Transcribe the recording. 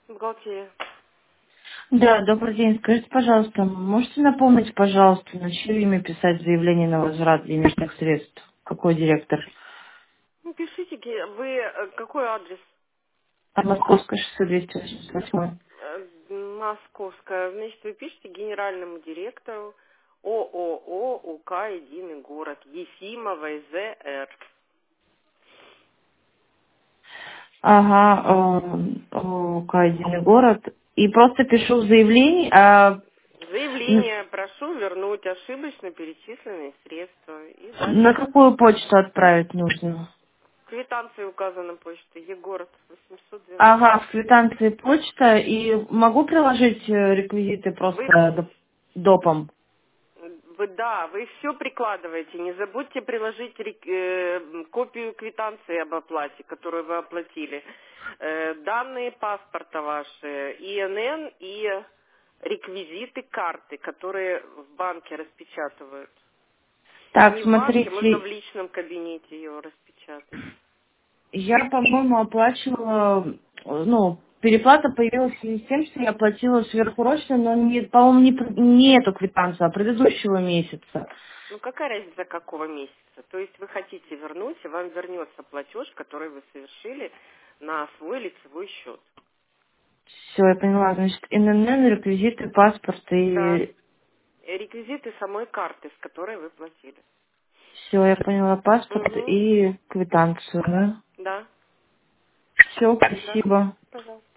Бухгалтерия. Да, добрый день. Скажите, пожалуйста, можете напомнить, пожалуйста, на чье имя писать заявление на возврат денежных средств? Какой директор? Ну, пишите, вы какой адрес? От Московское шоссе 288. Московская. Значит, вы пишете генеральному директору ООО УК «Единый город» Ефимова ЗР. Ага, Кайдиный город. И просто пишу заявление, Заявление прошу вернуть ошибочно перечисленные средства. И на дальше. какую почту отправить нужно? Квитанции указана почта. Егород 812. Ага, в квитанции почта. И могу приложить реквизиты Вы, просто допом? вы все прикладываете. Не забудьте приложить копию квитанции об оплате, которую вы оплатили. Данные паспорта ваши, ИНН и реквизиты карты, которые в банке распечатывают. Так, Не в банке, можно в смотрите, личном кабинете ее распечатать. я, по-моему, оплачивала, переплата появилась в связи с тем, что я оплатила сверхурочно, но, по-моему, не эту квитанцию, а предыдущего месяца. Ну, какая разница, какого месяца? То есть вы хотите вернуть, и вам вернется платеж, который вы совершили на свой лицевой счет. Все, я поняла. Значит, ИНН, реквизиты, паспорт Да. и... Реквизиты самой карты, с которой вы платили. Все, я поняла. Паспорт Угу. и квитанцию, да? Да. Все, Да. спасибо. Пожалуйста.